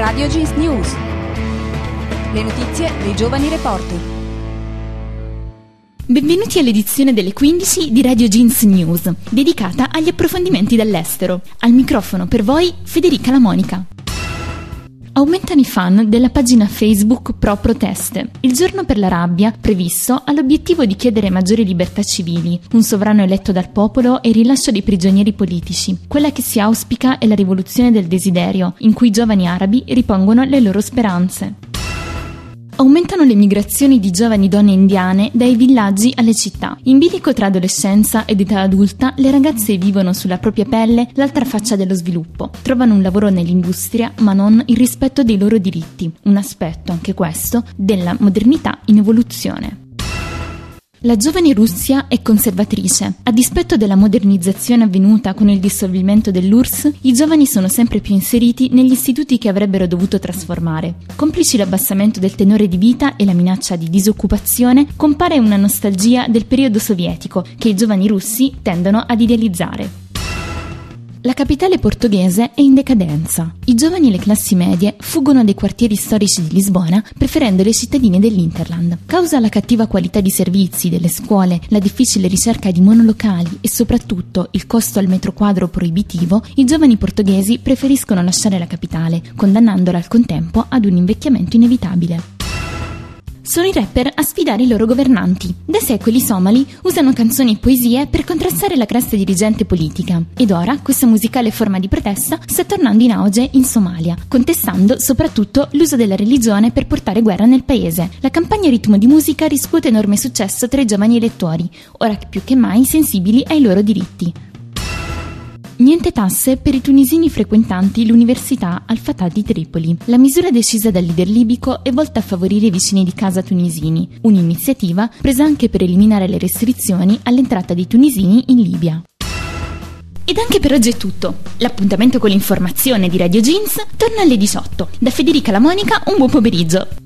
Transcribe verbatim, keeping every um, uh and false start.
Radio Jeans News. Le notizie dei giovani reporter. Benvenuti all'edizione delle quindici di Radio Jeans News, dedicata agli approfondimenti dall'estero. Al microfono per voi Federica La Monica. Aumentano i fan della pagina Facebook Pro Proteste. Il giorno per la rabbia, previsto, ha l'obiettivo di chiedere maggiori libertà civili, un sovrano eletto dal popolo e il rilascio dei prigionieri politici. Quella che si auspica è la rivoluzione del desiderio, in cui i giovani arabi ripongono le loro speranze. Aumentano le migrazioni di giovani donne indiane dai villaggi alle città. In bilico tra adolescenza ed età adulta, le ragazze vivono sulla propria pelle l'altra faccia dello sviluppo. Trovano un lavoro nell'industria, ma non il rispetto dei loro diritti. Un aspetto, anche questo, della modernità in evoluzione. La giovane Russia è conservatrice. A dispetto della modernizzazione avvenuta con il dissolvimento dell'U R S S, i giovani sono sempre più inseriti negli istituti che avrebbero dovuto trasformare. Complici l'abbassamento del tenore di vita e la minaccia di disoccupazione, compare una nostalgia del periodo sovietico che i giovani russi tendono ad idealizzare. La capitale portoghese è in decadenza. I giovani e le classi medie fuggono dai quartieri storici di Lisbona preferendo le cittadine dell'Interland. Causa la cattiva qualità di servizi delle scuole, la difficile ricerca di monolocali e soprattutto il costo al metro quadro proibitivo, i giovani portoghesi preferiscono lasciare la capitale, condannandola al contempo ad un invecchiamento inevitabile. Sono i rapper a sfidare i loro governanti. Da secoli i somali usano canzoni e poesie per contrastare la classe dirigente politica. Ed ora questa musicale forma di protesta sta tornando in auge in Somalia, contestando soprattutto l'uso della religione per portare guerra nel paese. La campagna Ritmo di Musica riscuote enorme successo tra i giovani elettori, ora più che mai sensibili ai loro diritti. Niente tasse per i tunisini frequentanti l'Università Al-Fatah di Tripoli. La misura decisa dal leader libico è volta a favorire i vicini di casa tunisini, un'iniziativa presa anche per eliminare le restrizioni all'entrata dei tunisini in Libia. Ed anche per oggi è tutto. L'appuntamento con l'informazione di Radio Jeans torna alle diciotto. Da Federica La Monica un buon pomeriggio.